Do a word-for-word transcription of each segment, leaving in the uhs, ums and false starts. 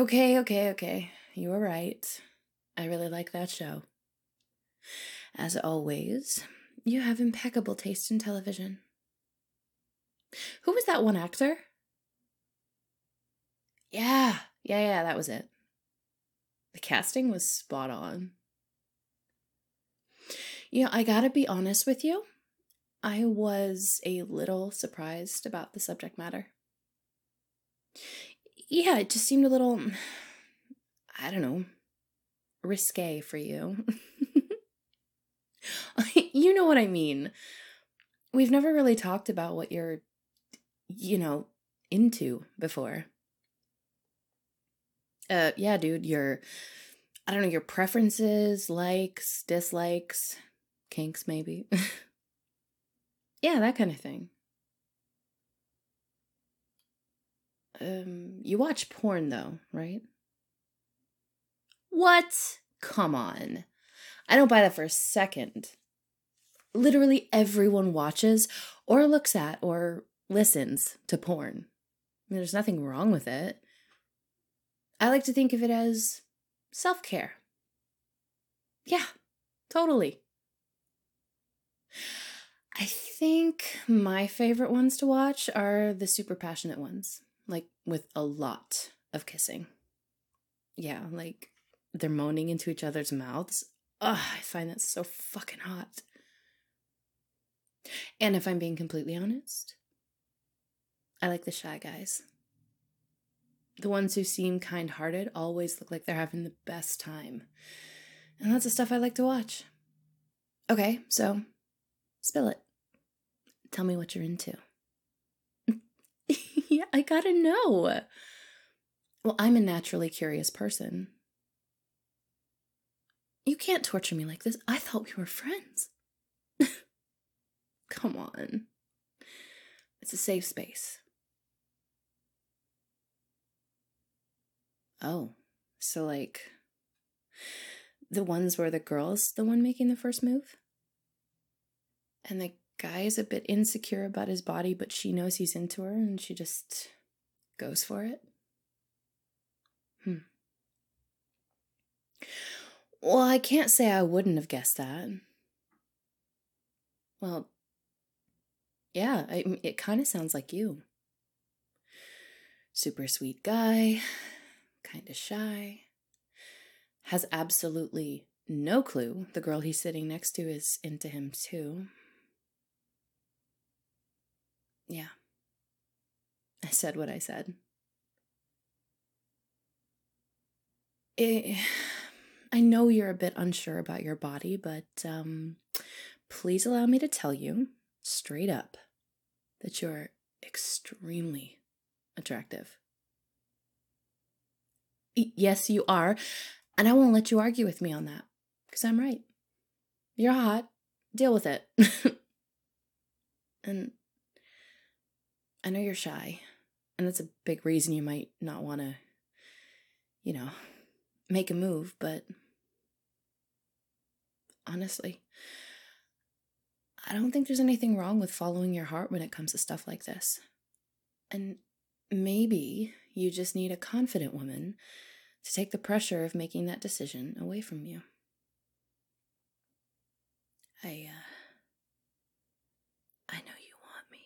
Okay, okay, okay. You were right. I really like that show. As always, you have impeccable taste in television. Who was that one actor? Yeah, yeah, yeah, that was it. The casting was spot on. You know, I gotta be honest with you. I was a little surprised about the subject matter. Yeah, it just seemed a little, I don't know, risque for you. You know what I mean. We've never really talked about what you're, you know, into before. Uh, yeah, dude, your, I don't know, your preferences, likes, dislikes, kinks, maybe. Yeah, that kind of thing. Um, you watch porn though, right? What? Come on. I don't buy that for a second. Literally everyone watches or looks at or listens to porn. I mean, there's nothing wrong with it. I like to think of it as self-care. Yeah, totally. I think my favorite ones to watch are the super passionate ones, like with a lot of kissing. Yeah, like they're moaning into each other's mouths. Ugh, I find that so fucking hot. And if I'm being completely honest, I like the shy guys. The ones who seem kind-hearted always look like they're having the best time. And that's the stuff I like to watch. Okay, so spill it. Tell me what you're into. Yeah, I gotta know. Well, I'm a naturally curious person. You can't torture me like this. I thought we were friends. Come on. It's a safe space. Oh, so like the ones where the girl's the one making the first move? And the guy is a bit insecure about his body, but she knows he's into her and she just goes for it? Hmm. Well, I can't say I wouldn't have guessed that. Well, yeah, I, it kind of sounds like you. Super sweet guy, kind of shy, has absolutely no clue the girl he's sitting next to is into him too. Yeah, I said what I said. It, I know you're a bit unsure about your body, but um, please allow me to tell you, straight up, that you're extremely attractive. Y- yes, you are, and I won't let you argue with me on that, because I'm right. You're hot. Deal with it. And I know you're shy, and that's a big reason you might not want to, you know, make a move, but honestly, I don't think there's anything wrong with following your heart when it comes to stuff like this. And maybe you just need a confident woman to take the pressure of making that decision away from you. I, uh, I know you want me.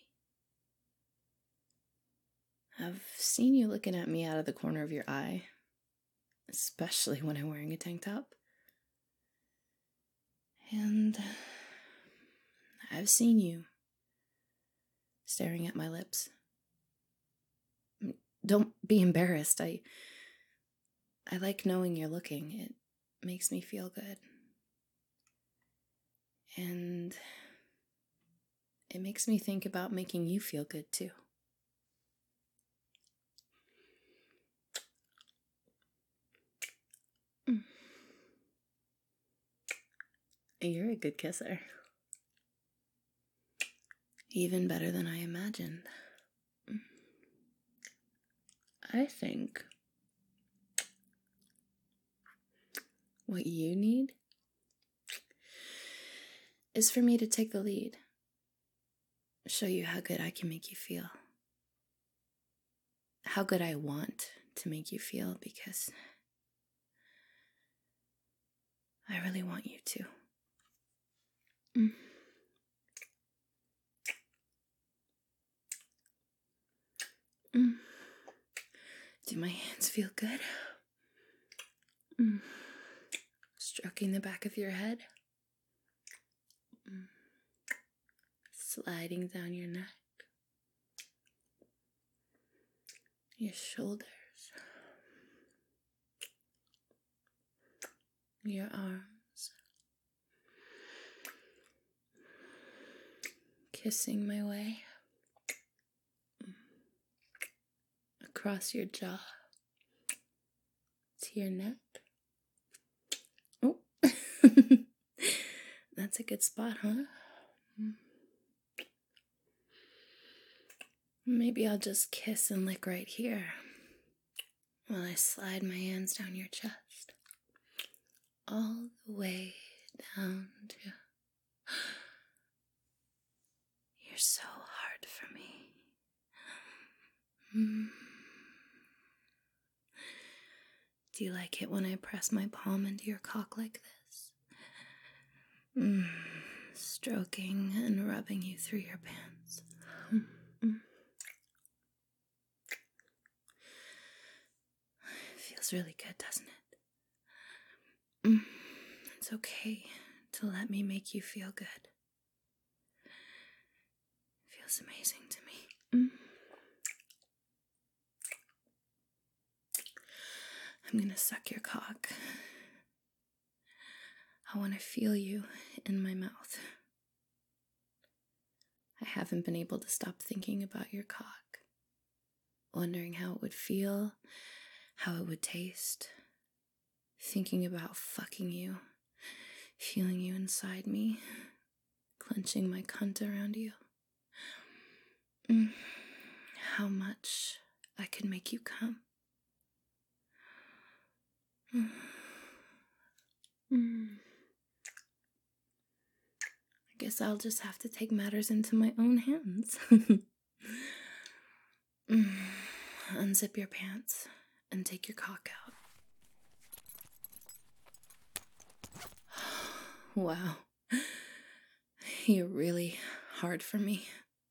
I've seen you looking at me out of the corner of your eye, especially when I'm wearing a tank top. And I've seen you staring at my lips. Don't be embarrassed. I I like knowing you're looking. It makes me feel good. And it makes me think about making you feel good too. Mm. You're a good kisser. Even better than I imagined. I think what you need is for me to take the lead. Show you how good I can make you feel. How good I want to make you feel because I really want you to. Mm. Mm. Do my hands feel good? Mm. Stroking the back of your head. Mm. Sliding down your neck. Your shoulders. Your arms. Kissing my way across your jaw to your neck. Oh, that's a good spot, huh? Maybe I'll just kiss and lick right here while I slide my hands down your chest, all the way down to... You're so hard for me. Mm. Do you like it when I press my palm into your cock like this? Mm. Stroking and rubbing you through your pants. Mm. Mm. It feels really good, doesn't it? Mm. It's okay to let me make you feel good. It feels amazing to me. Mm. I'm gonna suck your cock. I want to feel you in my mouth. I haven't been able to stop thinking about your cock, wondering how it would feel, how it would taste, thinking about fucking you, feeling you inside me, clenching my cunt around you. Mm. How much I could make you come. Mm. Mm. I guess I'll just have to take matters into my own hands. Mm. Unzip your pants and take your cock out. Wow. You're really hard for me.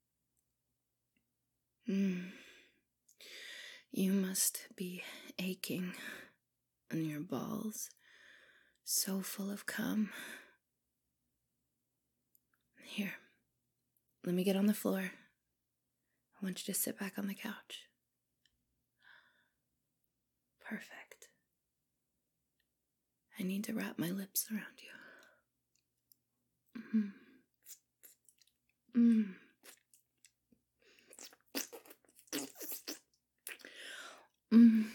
Mm. You must be aching in your balls, so full of cum. Here, let me get on the floor. I want you to sit back on the couch. Perfect. I need to wrap my lips around you. Mm. Mm. Mm.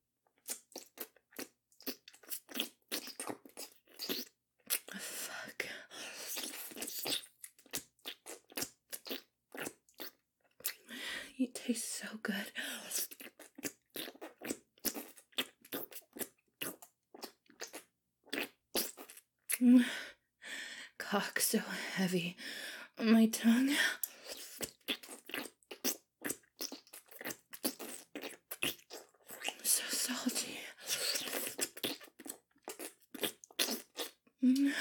Fuck. You taste so good. Mm. Cock so heavy on my tongue. So salty. Mm.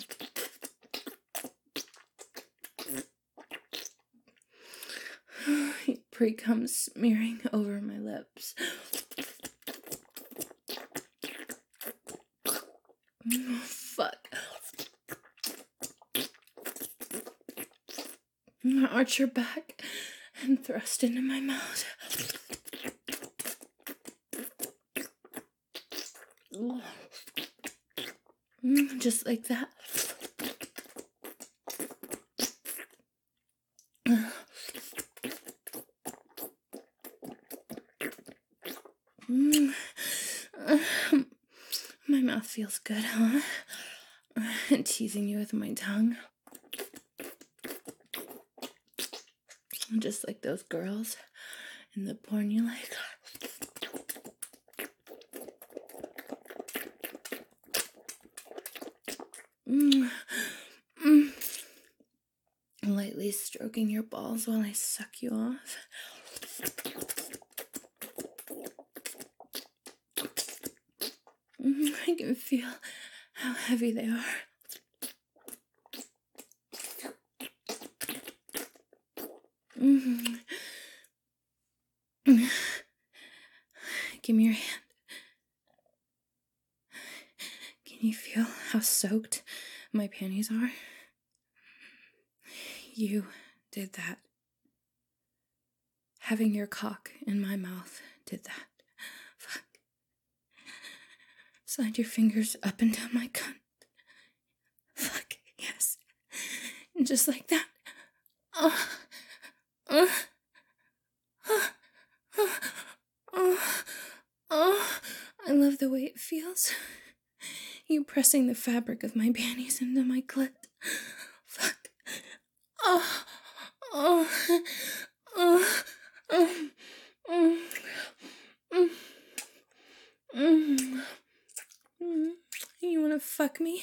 Pre-cum smearing over my lips. Oh, fuck. Arch your back and thrust into my mouth. Just like that. My mouth feels good, huh? Teasing you with my tongue. Just like those girls in the porn you like. Mm. Mm. Lightly stroking your balls while I suck you off. can feel how heavy they are. Mm-hmm. Give me your hand. Can you feel how soaked my panties are? You did that. Having your cock in my mouth did that. Fuck. Slide your fingers up and down my cunt. Fuck, yes. And just like that. Oh. Uh. Oh. Oh. Oh. Oh. I love the way it feels. You pressing the fabric of my panties into my clit. Fuck. Oh. Oh. Oh. Oh. Mm. Mm. Mm. Mm. You wanna fuck me?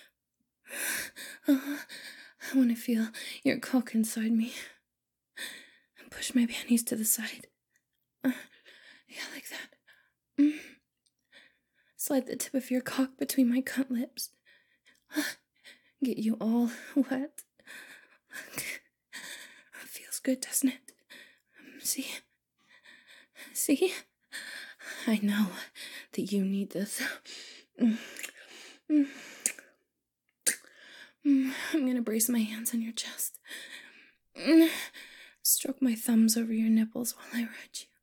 Uh, I wanna feel your cock inside me. And push my panties to the side. Uh, yeah, like that. Mm. Slide the tip of your cock between my cunt lips. Uh, get you all wet. Feels good, doesn't it? See? See? I know that you need this. Mm. Mm. Mm. I'm gonna brace my hands on your chest. Mm. Stroke my thumbs over your nipples while I ride you.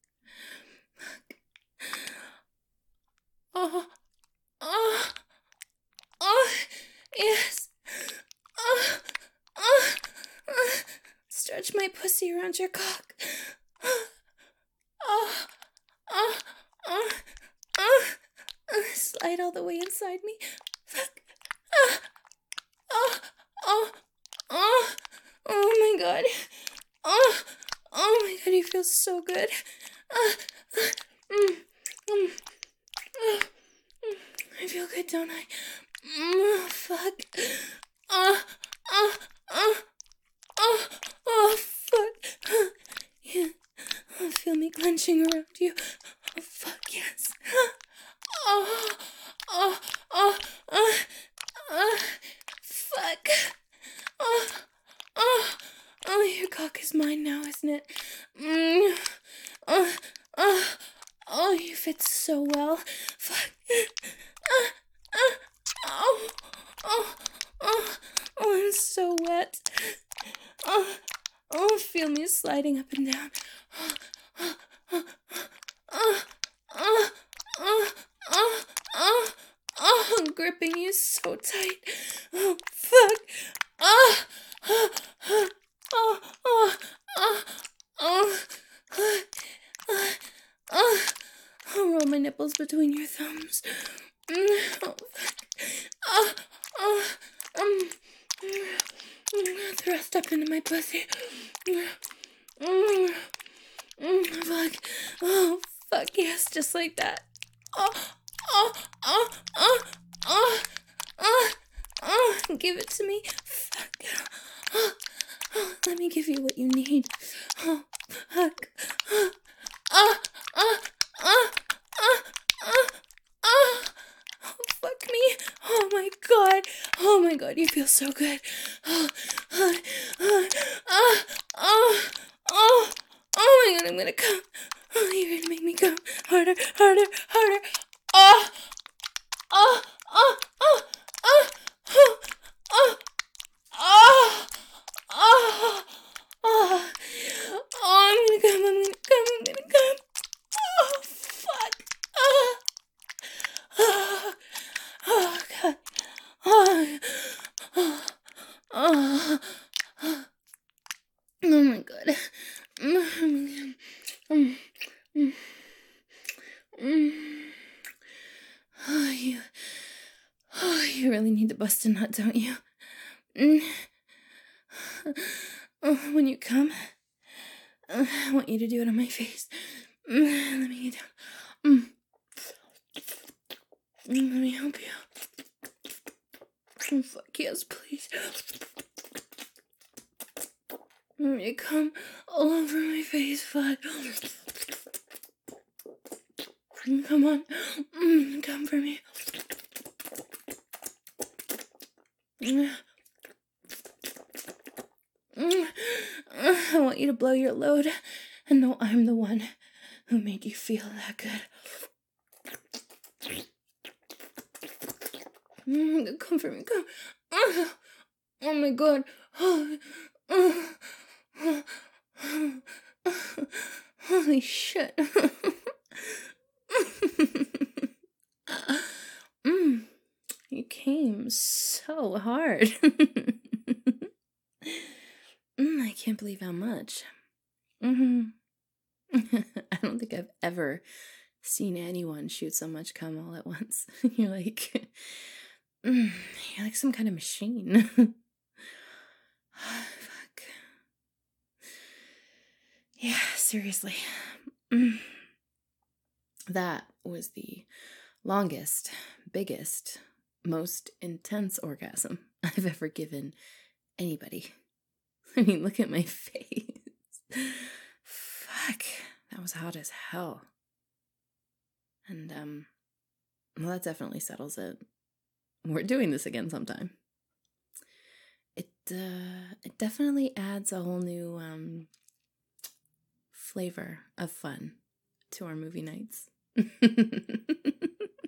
Oh, oh, oh, yes. Oh, oh, oh. Stretch my pussy around your cock. Oh, oh, oh, oh, oh. Slide all the way inside me. Fuck. Oh, oh, oh, oh, oh my god. Oh, oh my god, you feel so good. Uh, uh, mm, mm, uh, mm. I feel good, don't I? Mm, oh, fuck. Oh, oh, oh, oh, oh, fuck. Uh, yeah. Oh, feel me clenching around you. Oh, fuck, yes. Oh, oh, oh, oh, oh, fuck. Oh, oh, oh, your cock is mine now, isn't it? Mm. Oh, oh, oh, you fit so well. Fuck. Uh, uh, oh, oh, oh, oh, I'm so wet. Oh, oh, feel me sliding up and down. Oh, oh, oh, oh, oh, oh, oh, oh, oh, I'm gripping you so tight. Oh, fuck. Oh, oh, oh, oh, oh, oh, oh, oh, oh, I'll roll my nipples between your thumbs. Oh, fuck. Oh, oh, um, thrust up into my pussy. Mm, mm, fuck. Oh, fuck, yes, just like that. Oh, oh, oh, oh, oh, oh, oh, give it to me. Fuck. Oh, oh, let me give you what you need. Oh, fuck. Oh, oh, oh, oh, oh, oh, oh, fuck me. Oh my god. Oh my god, you feel so good. Oh, oh, oh, oh, oh, oh, oh my god, I'm gonna come. Oh, you're gonna make me come harder, harder, harder. Oh, oh, oh, oh, oh, oh, oh, oh, oh, oh, oh, I'm gonna come, I'm gonna come, I'm gonna come. Oh, fuck. Oh, oh, oh god. Oh, oh, oh, oh, oh my god. Mm, mm, mm, mm. Oh, you, oh, you really need to bust a nut, don't you? Mm. Oh, when you come, uh, I want you to do it on my face. Mm, let me get down. Mm. Mm, let me help you. Oh, fuck yes, please. Let me come all over my face, fuck. Come on. Mm, come for me. blow your load and know I'm the one who made you feel that good. Mm, come for me, come. Oh, oh my god. Oh, oh, oh, oh, holy shit. mm, you came so hard. mm, I can't believe how much. Mm-hmm. I don't think I've ever seen anyone shoot so much cum all at once. You're like, mm, you're like some kind of machine. Fuck. Yeah, seriously. Mm. That was the longest, biggest, most intense orgasm I've ever given anybody. I mean, look at my face. Fuck. That was hot as hell. And, um, well, that definitely settles it. We're doing this again sometime. It, uh, it definitely adds a whole new, um, flavor of fun to our movie nights.